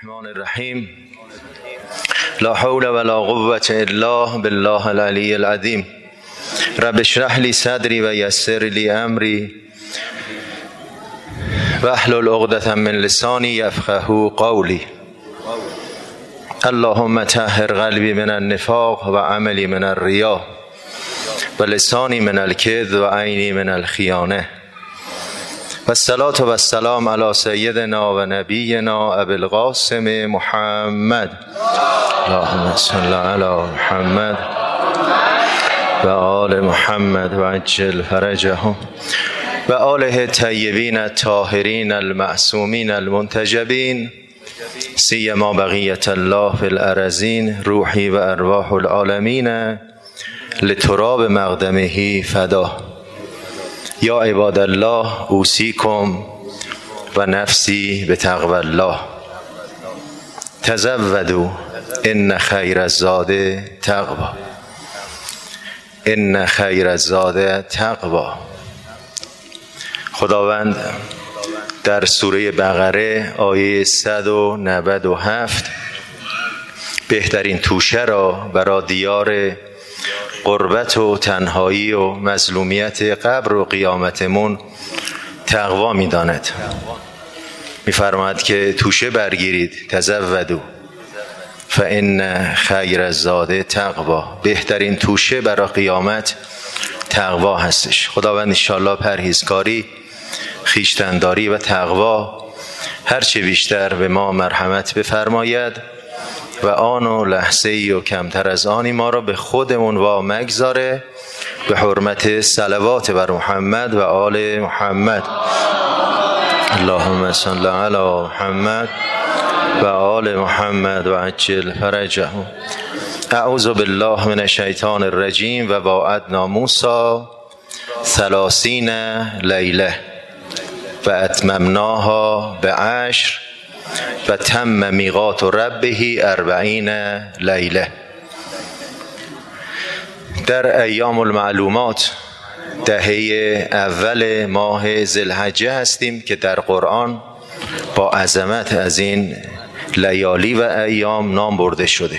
الرحمن الرحیم لا حول ولا قوة الا بالله العلی العظیم رب اشرح لی صدری و یسر لی امری واحلل عقدة من لسانی یفقهوا قولی اللهم طهر قلبی من النفاق و عملی من الریا و لسانی من الکذب و عینی من الخیانه و الصلاة و السلام علی سیدنا و نبینا ابی القاسم محمد اللهم صل علی محمد و آل محمد و عجل فرجهم و آله الطیبین الطاهرین المعصومین المنتجبین سیما بقیة الله فی الارضین روحی و ارواح العالمین لتراب مقدمه فدا. یا عباد الله اوصیکم و نفسی بتقوی الله تزودوا ان خیر الزاد تقوی ان خیر الزاد تقوی. خداوند در سوره بقره آیه 197 بهترین توشه را برای دیار غربت و تنهایی و مظلومیت قبر و قیامتمون تقوا می داند. می فرماید که توشه برگیرید، تزودوا فان خیر الزاد تقوا. بهترین توشه برای قیامت تقوا هستش. خداوند انشاءالله پرهیزکاری، خویشتن‌داری و تقوا هرچه بیشتر به ما مرحمت بفرماید و آن و لحظه ای و کمتر از آنی ما را به خودمون وا مگذاره، به حرمت صلوات بر محمد و آل محمد. اللهم صل علی محمد و آل محمد و عجل فرجهم. اعوذ بالله من الشیطان الرجیم و وعدنا موسی 30 لیله و اتممناها ب10 و تم میقات ربه 40 لیله. در ایام المعلومات دهه اول ماه ذوالحجه هستیم که در قرآن با عظمت از این لیالی و ایام نام برده شده.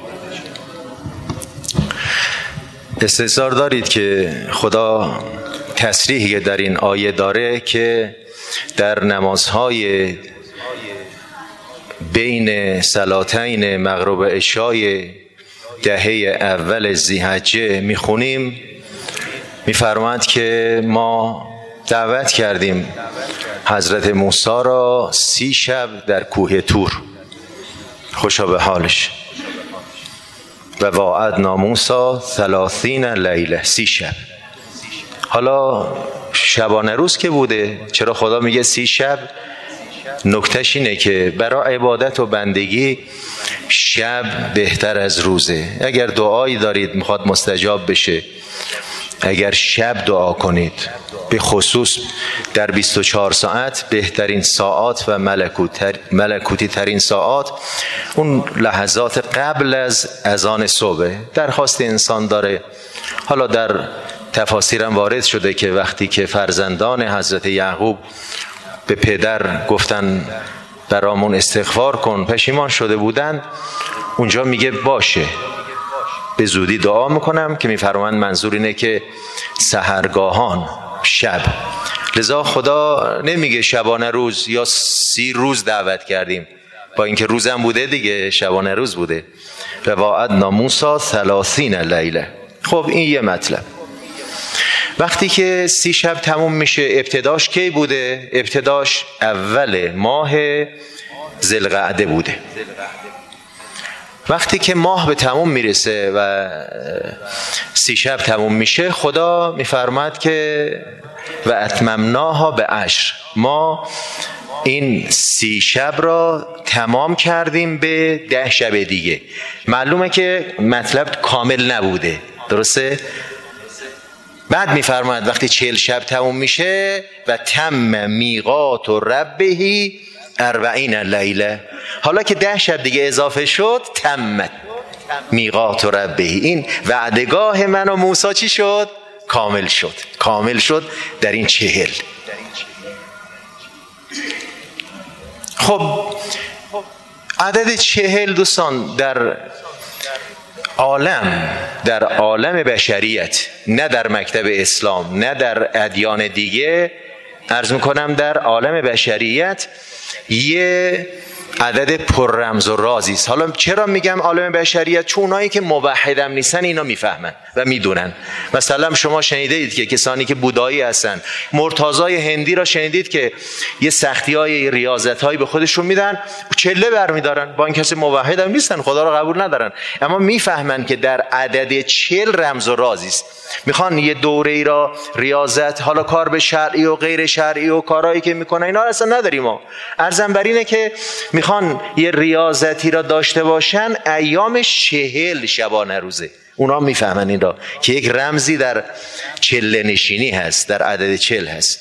استحضار دارید که خدا تصریحی در این آیه داره که در نمازهای بین صلاتین مغرب و عشای دهه اول ذی‌حجه میخونیم، میفرماید که ما دعوت کردیم حضرت موسی را 30 شب در کوه طور، خوشا به حالش، و وعدنا موسی 30 لیله، 30 شب. حالا شبانه روز که بوده، چرا خدا میگه 30 شب؟ نکتهش اینه که برای عبادت و بندگی شب بهتر از روزه. اگر دعایی دارید میخواد مستجاب بشه، اگر شب دعا کنید، به خصوص در 24 ساعت بهترین ساعات و ملکوتی ترین ساعات اون لحظات قبل از اذان صبح. درخواست انسان داره. حالا در تفاسیرم وارد شده که وقتی که فرزندان حضرت یعقوب به پدر گفتن برامون استغفار کن، پشیمان شده بودند، اونجا میگه باشه به زودی دعا میکنم، که میفرمایند منظور اینه که سحرگاهان شب. لذا خدا نمیگه شبانه روز یا 30 روز دعوت کردیم، با اینکه روزم بوده دیگه، شبانه روز بوده. و وعدنا موسی 30 لیله. خب این یه مطلب. وقتی که 30 شب تموم میشه، ابتداش کی بوده؟ ابتداش اول ماه ذوالقعده بوده. وقتی که ماه به تموم میرسه و 30 شب تموم میشه، خدا میفرماد که و اتممناها ب10، ما این 30 شب را تمام کردیم به 10 شب دیگه. معلومه که مطلب کامل نبوده، درسته؟ بعد میفرماید وقتی 40 شب تموم میشه و تم میقات ربه 40 لیله. حالا که 10 شب دیگه اضافه شد، تمت میقات ربه، این وعدگاه من و موسی چی شد؟ کامل شد در این 40. عدد 40 دوستان در عالم بشریت، نه در مکتب اسلام نه در ادیان دیگه، عرض میکنم در عالم بشریت یه عدد پر رمز و رازی است. حالا چرا میگم عالم بشریت؟ چون اونایی که موحدم نیستن اینا میفهمن و میدونن. مثلا شما شنیدید که کسانی که بودایی هستن، مرتضای هندی را شنیدید که یه سختی‌های ریاضت‌هایی به خودشون میدن، چله برمیدارن، با این کسی موحدم نیستن، خدا را قبول ندارن، اما میفهمن که در عدد 40 رمز و رازی است. میخوان یه دوره‌ای را ریاضت، حالا کار به شرعی و غیر شرعی و کارهایی که میکنن اینا اصلا نداریم ما. عرضم بر اینه که میخوان یه ریاضتی را داشته باشن، ایام 40 شبانه روزه. اونا میفهمن این را که یک رمزی در چله نشینی هست، در عدد 40 هست.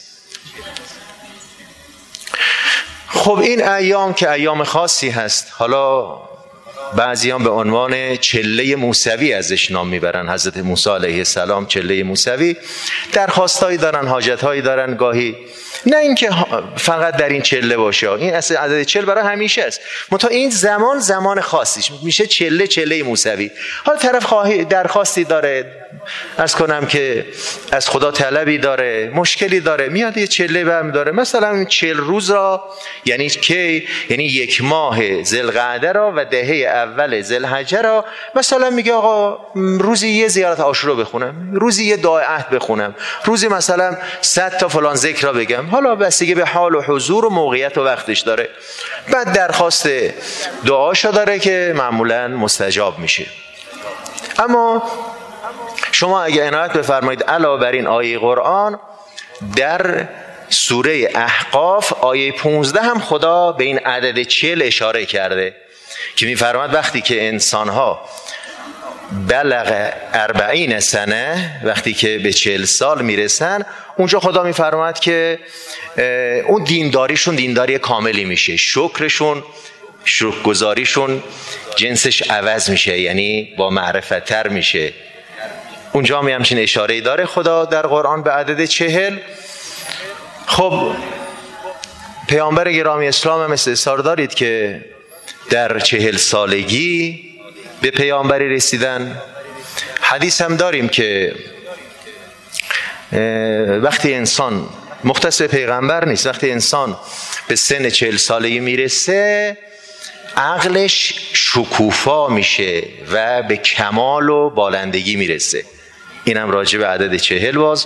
خب این ایام که ایام خاصی هست، حالا بعضیان به عنوان چله موسوی ازش نام میبرن. حضرت موسی علیه السلام چله موسوی، درخواستایی دارن، حاجتهایی دارن گاهی، نه اینکه فقط در این چله باشه، این اصل عدد 40 برای همیشه است، منتها این زمان خاصیش میشه چله موسوی. حالا طرف درخواستی داره، عرض کنم که از خدا طلبی داره، مشکلی داره، میاد یه چله برمی داره، مثلا 40 روز را، یعنی کی؟ یعنی 1 ماه ذوالقعده را و دهه اول ذوالحجه را، مثلا میگه آقا روزی یه زیارت عاشورا بخونم، روزی یه دعای عهد بخونم، روزی مثلا 100 تا فلان ذکر را بگم. حالا بستگی به حال و حضور و موقعیت و وقتش داره. بعد درخواست دعاشو داره که معمولا مستجاب میشه. اما شما اگه عنایت بفرمایید، علاوه بر این آیه قرآن در سوره احقاف آیه 15 هم خدا به این عدد 40 اشاره کرده که میفرماید وقتی که انسانها بلغ 40 سنه، وقتی که به 40 سال میرسن، اونجا خدا میفرماید که اون دینداریشون دینداری کاملی میشه، شکرگزاریشون جنسش عوض میشه، یعنی با معرفت تر میشه. اونجا هم همچین اشاره‌ای داره خدا در قرآن به عدد 40. خب پیامبر گرامی اسلام هم استحضار دارید که در 40 سالگی به پیامبری رسیدن. حدیث هم داریم که وقتی انسان، مختص به پیغمبر نیست، وقتی انسان به سن 40 سالگی میرسه عقلش شکوفا میشه و به کمال و بالندگی میرسه. اینم راجع به عدد 40 باز.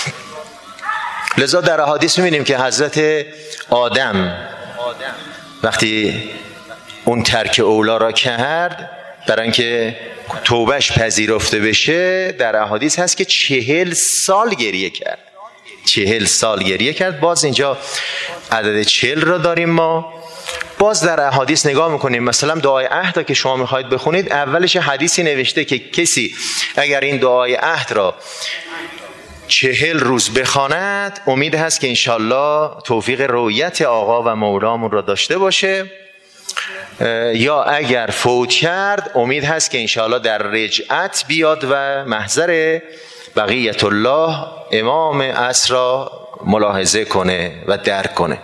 لذا در احادیث میبینیم که حضرت آدم وقتی اون ترک اولا را کرد برای اینکه توبهش پذیرفته بشه، در احادیث هست که 40 سال گریه کرد. 40 سال گریه کرد. باز اینجا عدد 40 را داریم ما. باز در احادیث نگاه میکنیم، مثلا دعای عهد که شما میخواید بخونید، اولش حدیثی نوشته که کسی اگر این دعای عهد را 40 روز بخواند، امید هست که انشالله توفیق رؤیت آقا و مولامون را داشته باشه، یا اگر فوت کرد امید هست که انشالله در رجعت بیاد و محضر بقیت الله امام عصر را ملاحظه کنه و درک کنه.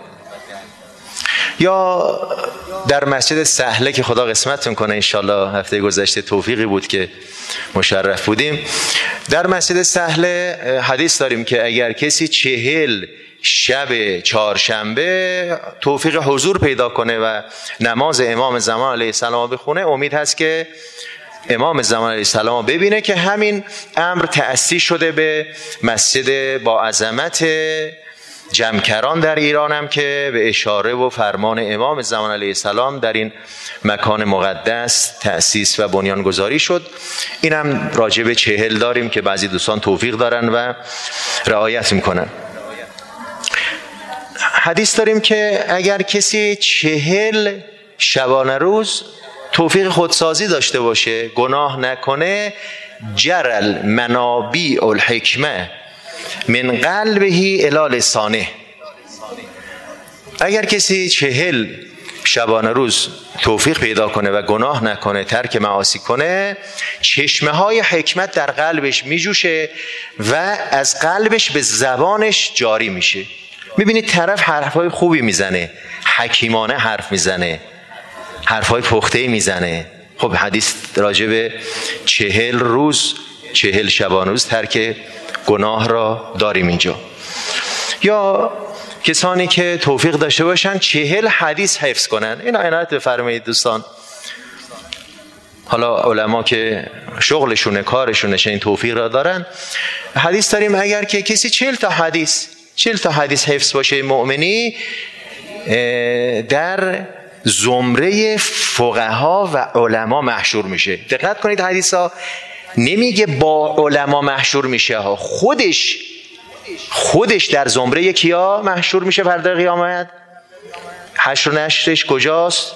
یا در مسجد سهله که خدا قسمتتون کنه انشالله، هفته گذشته توفیقی بود که مشرف بودیم، در مسجد سهله حدیث داریم که اگر کسی 40 شب چهارشنبه توفیق حضور پیدا کنه و نماز امام زمان علیه السلام بخونه، امید هست که امام زمان علیه السلام ببینه که همین امر تأسیس شده به مسجد با عظمت جمکران در ایران هم که به اشاره و فرمان امام زمان علیه السلام در این مکان مقدس تأسیس و بنیانگذاری شد. این هم راجع به 40 داریم که بعضی دوستان توفیق دارن و رعایت میکنن. حدیث داریم که اگر کسی 40 شبانه روز توفیق خودسازی داشته باشه، گناه نکنه، جرل منابیع الحکمه من قلبه الی لسانه. اگر کسی 40 شبانه روز توفیق پیدا کنه و گناه نکنه، ترک معاصی کنه، چشمه های حکمت در قلبش میجوشه و از قلبش به زبانش جاری میشه. میبینید طرف حرفای خوبی میزنه، حکیمانه حرف میزنه، حرفای پخته میزنه. خب حدیث راجع به 40 روز 40 شبانه روز ترک گناه را داریم اینجا. یا کسانی که توفیق داشته باشن 40 حدیث حفظ کنن. اینا عنایت بفرمایید دوستان. حالا علما که شغلشونه کارشونه این توفیق را دارن، حدیث داریم اگر که کسی 40 تا حدیث حفظ باشه مؤمنی، در زمره فقها و علما محشور میشه. دقت کنید حدیث ها نمیگه با علما محشور میشه ها، خودش در زمره کیا محشور میشه فردا قیامت؟ حشر و نشرش کجاست؟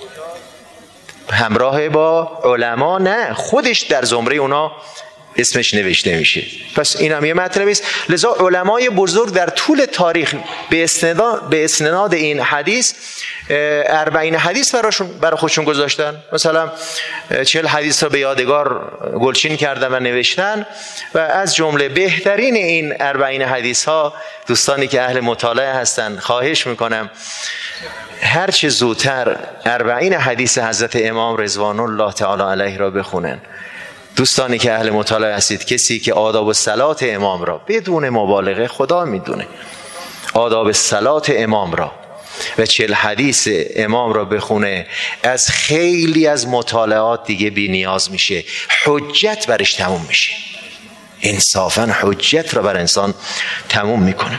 همراه با علما؟ نه، خودش در زمره اونا اسمش نوشته میشه. پس این هم یه مطلبی است. لذا علمای بزرگ در طول تاریخ به اسناد این حدیث 40 حدیث برای خودشون گذاشتن. مثلا 40 حدیث را به یادگار گلچین کردن و نوشتن و از جمله بهترین این 40 حدیث ها، دوستانی که اهل مطالعه هستن خواهش میکنم هر چه زودتر 40 حدیث حضرت امام رضوان الله تعالی علیه را بخونن. دوستانی که اهل مطالعه هستید، کسی که آداب الصلات امام را بدون مبالغه، خدا میدونه آداب الصلات امام را و 40 حدیث امام را بخونه، از خیلی از مطالعات دیگه بی نیاز میشه، حجت برش تموم میشه. انصافا حجت را بر انسان تموم میکنه.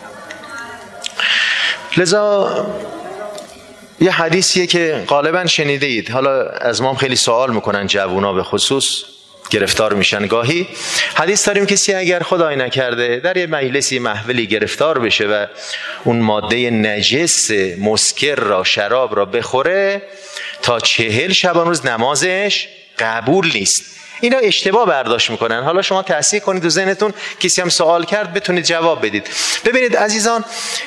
لذا یه حدیثیه که غالبا شنیده اید، حالا از ما خیلی سوال میکنن جوونا به خصوص، گرفتار میشن گاهی. حدیث داریم کسی اگر خدای نکرده در یه مجلسی محفلی گرفتار بشه و اون ماده نجس مسکر را، شراب را بخوره، تا 40 شبانه روز نمازش قبول نیست. اینا اشتباه برداشت میکنن. حالا شما تحصیل کنید و ذهنتون کسی هم سوال کرد بتونید جواب بدید. ببینید عزیزان،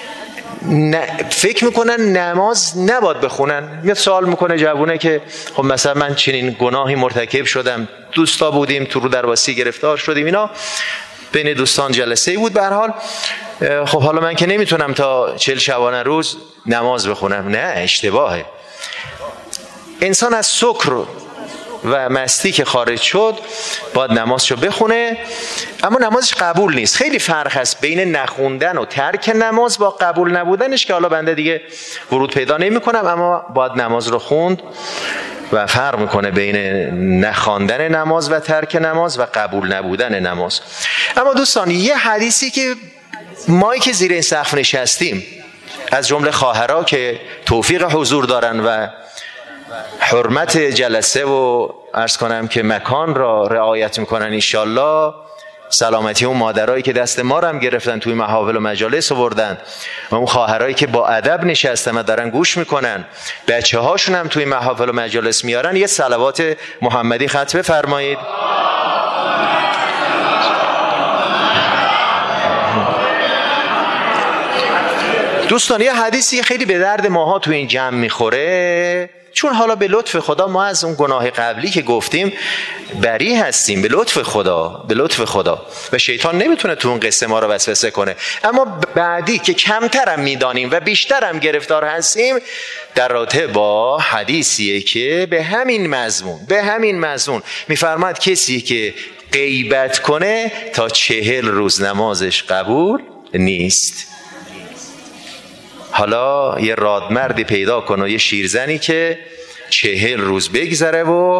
فکر میکنن نماز نباید بخونن. میاد سوال میکنه جوونه که خب مثلا من چنین گناهی مرتکب شدم، دوستا بودیم تو رو درواسی گرفتار شدیم، اینا بین دوستان جلسه بود به هر حال، خب حالا من که نمیتونم تا 40 شبانه روز نماز بخونم. نه، اشتباهه. انسان از سکر و مستی که خارج شد باید نمازشو بخونه، اما نمازش قبول نیست. خیلی فرق هست بین نخوندن و ترک نماز با قبول نبودنش که حالا بنده دیگه ورود پیدا نمی کنم، اما باید نماز رو خوند و فرق میکنه بین نخواندن نماز و ترک نماز و قبول نبودن نماز. اما دوستان، یه حدیثی که ما که زیر این سقف نشستیم، از جمله خواهرها که توفیق حضور دارن و حرمت جلسه و عرض کنم که مکان را رعایت میکنن، انشالله سلامتی اون مادرایی که دست ما رو هم گرفتن توی محافل و مجالس آوردن و اون خواهرایی که با ادب نشستن و دارن گوش میکنن، بچه هاشون هم توی محافل و مجالس میارن، یه صلوات محمدی ختم بفرمایید. دوستان، یه حدیثی خیلی به درد ماها تو این جمع میخوره، چون حالا به لطف خدا ما از اون گناه قبلی که گفتیم بری هستیم، به لطف خدا و شیطان نمیتونه تو اون قصه ما رو وسوسه کنه. اما بعدی که کمترم میدانیم و بیشترم گرفتار هستیم، در رابطه با حدیثیه که به همین مضمون میفرماد کسی که غیبت کنه تا 40 روز نمازش قبول نیست. حالا یه رادمردی پیدا کن و یه شیرزنی که 40 روز بگذره و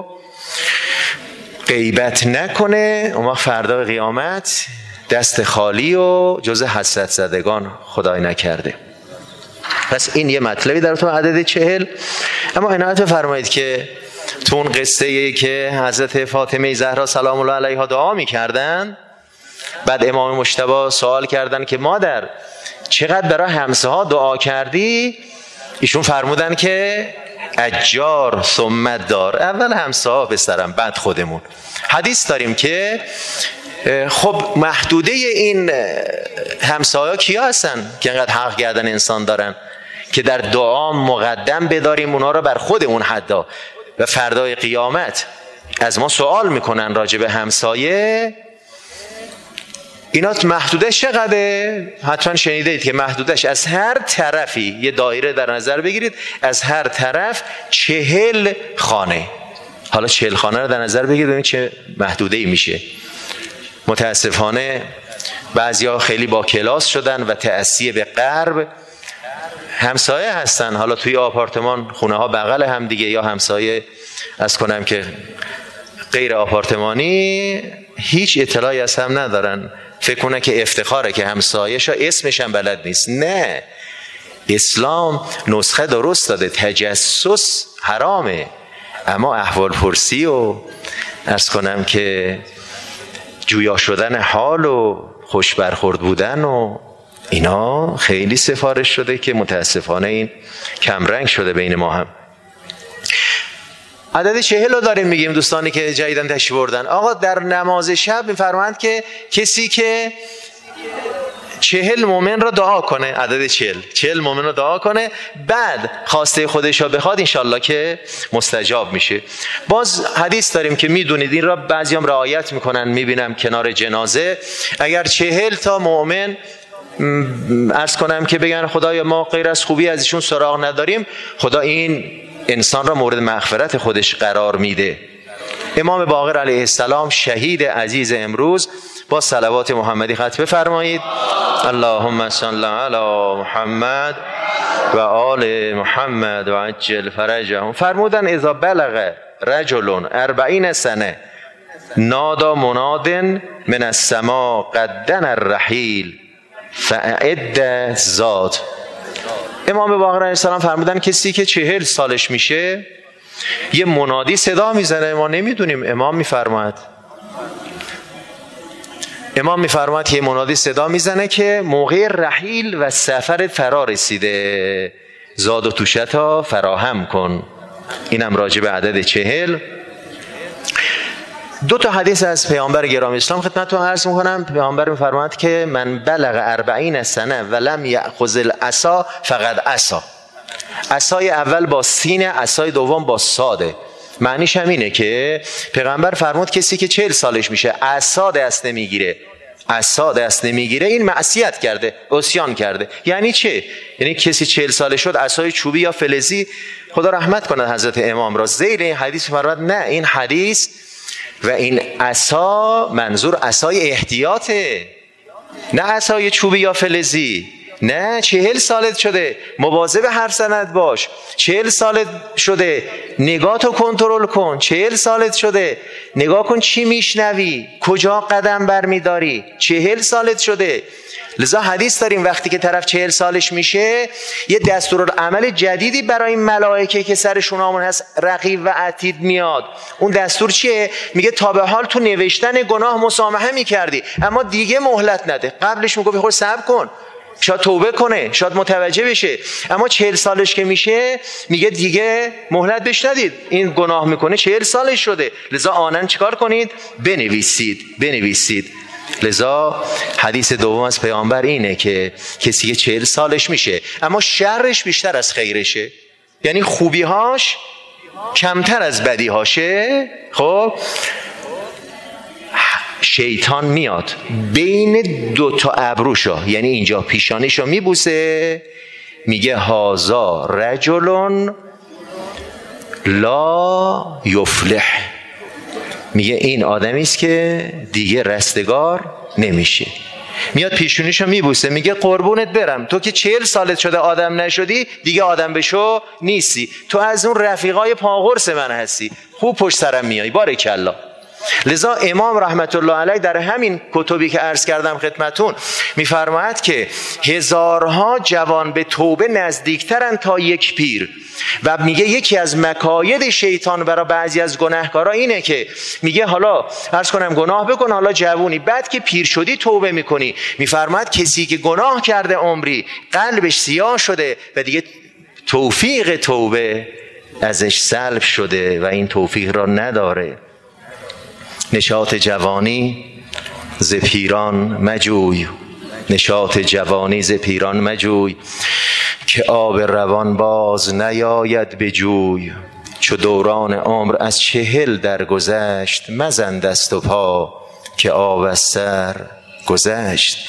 غیبت نکنه، اون وقت فردا قیامت دست خالی و جز حسرت زدگان خدای نکرده. پس این یه مطلبی در تو عدد 40. اما عنایت بفرمایید که تو اون قصه که حضرت فاطمه زهرا سلام الله علیها دعا می‌کردن، بعد امام مجتبی سوال کردن که مادر چقدر برای همسه ها دعا کردی؟ ایشون فرمودن که اجار ثم دار، اول همسه ها بسرم بعد خودمون. حدیث داریم که خب محدوده این همسه ها کیا هستن که انقدر حق گردن انسان دارن که در دعا مقدم بداریم اونا رو بر خودمون حدا، و فردای قیامت از ما سوال میکنن راجع به همسایه. اینا محدودش چقدره؟ حتما شنیدید که محدودش از هر طرفی، یه دایره در نظر بگیرید، از هر طرف 40 خانه. حالا 40 خانه رو در نظر بگیرید ببینید چه محدوده‌ای میشه. متاسفانه بعضیا خیلی با کلاس شدن و تأسیه به غرب، همسایه هستن، حالا توی آپارتمان خونه ها بغل هم دیگه، یا همسایه از کنم که غیر آپارتمانی هیچ اطلاعی از هم ندارن، فکر کنه که افتخاره که همسایه‌شا اسمش هم بلد نیست. نه، اسلام نسخه درست داده، تجسس حرامه، اما احوال پرسی و از کنم که جویا شدن حال و خوش برخورد بودن و اینا خیلی سفارش شده که متاسفانه این کمرنگ شده بین ما هم. عدد 40 رو داریم میگیم دوستانی که جدیداً تشریف بردن. آقا در نماز شب میفرمایند که کسی که 40 مومن رو دعا کنه، عدد 40 مومن رو دعا کنه، بعد خواسته خودش رو بخواد انشالله که مستجاب میشه. باز حدیث داریم که میدونید این را بعضیام رعایت میکنن، میبینم کنار جنازه اگر 40 تا مومن عرض کنم که بگن خدایا ما غیر از خوبی از ایشون سراغ نداریم، خدا این انسان را مورد مغفرت خودش قرار میده. امام باقر علیه السلام شهید عزیز امروز با صلوات محمدی ختم بفرمایید. اللهم صل علی محمد و آل محمد و عجل فرجهم. فرمودن اذا بلغ رجل 40 سنه نادا مناد من السماء قدن الرحیل فاعد زاد. امام باقر علیه السلام فرمودن کسی که 40 سالش میشه یه منادی صدا میزنه، ما نمیدونیم، امام میفرماید که یه منادی صدا میزنه که موقع رحیل و سفر فرا رسیده، زاد و توشتا فراهم کن. اینم راجع به عدد 40. 2 تا حدیث از پیامبر گرامی اسلام خدمتتون عرض میکنم. پیامبر میفرماید که من بلغ 40 سنه و لم یأخذ العصا فقد عصا. عصای اول با سین، عصای دوم با صاده. معنیش همینه که پیغمبر فرمود کسی که 40 سالش میشه عصا دست نمیگیره این معصیت کرده، عصیان کرده. یعنی چه؟ یعنی کسی 40 سالش شد عصای چوبی یا فلزی، خدا رحمت کنه حضرت امام را، زیر این حدیث فرمود نه، این حدیث و این عصا منظور عصای احتیاطه، نه عصای چوبی یا فلزی. نه، 40 سالت شده مواظب حرف زنت باش، 40 سالت شده نگاهتو کنترل کن، 40 سالت شده نگاه کن چی میشنوی، کجا قدم برمیداری، 40 سالت شده. لذا حدیث داریم وقتی که طرف 40 سالش میشه یه دستورالعمل جدیدی برای این ملائکه که سرشون آمون هست رقیب و عتید میاد. اون دستور چیه؟ میگه تا به حال تو نوشتن گناه مسامحه میکردی اما دیگه مهلت نده. قبلش میگفت خود صبر کن، شاید توبه کنه، شاید متوجه بشه، اما 40 سالش که میشه میگه دیگه مهلت بهش ندید، این گناه میکنه، 40 سالش شده، لذا آنن چیکار کنید؟ بنویسید. لذا حدیث دوم از پیامبر اینه که کسی که 40 سالش میشه اما شرش بیشتر از خیرشه، یعنی خوبیهاش کمتر از بدیهاشه، خب شیطان میاد بین 2 تا ابروشو، یعنی اینجا پیشانیشو میبوسه، میگه هازا رجل لا یفلح، میگه این آدمی است که دیگه رستگار نمیشه. میاد پیشونیشو میبوسه، میگه قربونت برم، تو که 40 سالت شده آدم نشدی دیگه آدم بشو نیستی، تو از اون رفیقای پاغرس من هستی، خوب پشت سرم میای، بارکالله. لذا امام رحمت الله علیه در همین کتبی که عرض کردم خدمتون میفرماید که هزارها جوان به توبه نزدیکترن تا یک پیر، و میگه یکی از مکاید شیطان برای بعضی از گناهکارا اینه که میگه حالا عرض کنم گناه بکن، حالا جوونی، بعد که پیر شدی توبه میکنی. میفرماید کسی که گناه کرده عمری قلبش سیاه شده و دیگه توفیق توبه ازش سلب شده و این توفیق را نداره. نشاط جوانی ز پیران مجوی، نشاط جوانی ز پیران مجوی، که آب روان باز نیاید به جوی. چو دوران عمر از 40 درگذشت، مزن دست و پا که آب از سر گذشت.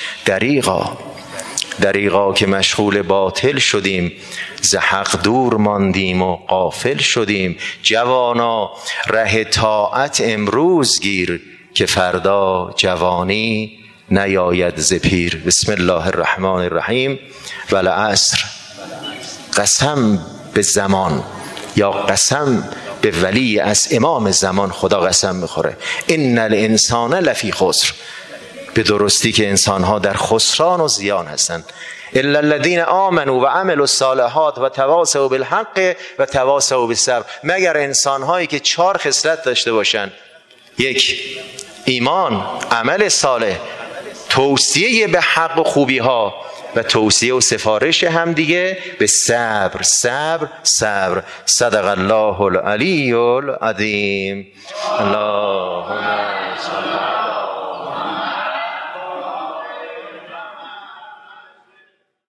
دریغا که مشغول باطل شدیم، ز حق دور ماندیم و غافل شدیم. جوانا ره طاعت امروز گیر، که فردا جوانی نیاید ز پیر. بسم الله الرحمن الرحیم. والعصر، قسم به زمان یا قسم به ولی از امام زمان خدا قسم میخوره. ان الانسان لفی خسر، به درستی که انسانها در خسران و زیان هستند. الا الذین آمنوا و عملوا الصالحات و تواصوا بالحق و تواصوا بالصبر، مگر انسانهایی که 4 خصلت داشته باشند: 1 ایمان، عمل صالح، توصیه به حق و خوبی ها و توصیه و سفارش هم دیگه به صبر. صدق الله العلی العظیم. اللهم صل